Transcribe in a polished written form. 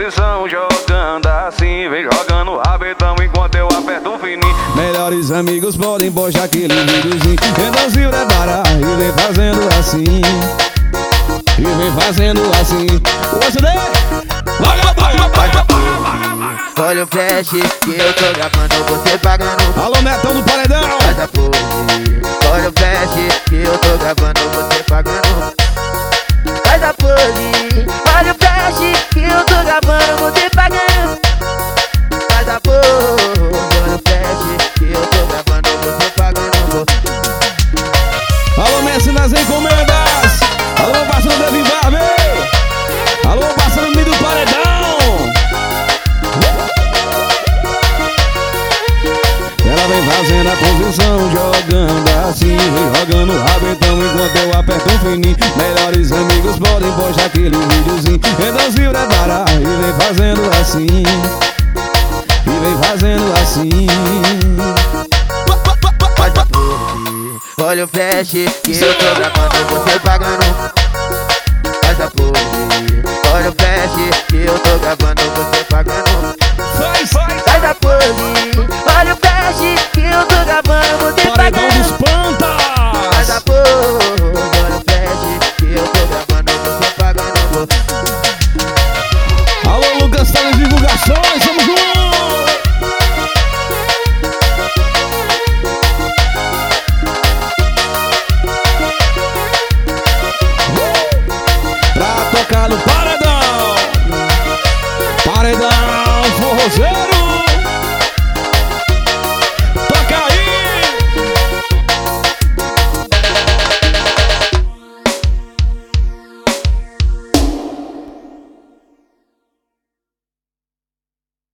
posição, jogando assim. Vem jogando o rabetão enquanto eu aperto o fininho. Melhores amigos podem postar aquele videozinho. Então se prepara e vem fazendo assim. E vem fazendo assim. Você daí? Olha o flash que eu tô gravando, você pagando. Alô, Netão do Paredão. Faz a pose. Olha o flash que eu tô gravando, você pagando. Faz a pose. Olha o flash que eu tô gravando, você pagando. Faz a pose. Olha o flash que eu tô gravando, você pagando. Alô, Messi nas encomendas. Alô, parceiro da Vivar, meu. Alô, parceiro do Paredão. Ela vem fazendo a posição, jogando assim. Vem jogando o rabetão enquanto eu aperto o fininho. Melhores amigos podem postar aquele videozinho. Então se prepara e vem fazendo assim. E vem fazendo assim. Faz a pose. Olha o flash que eu tô gravando, você pagando.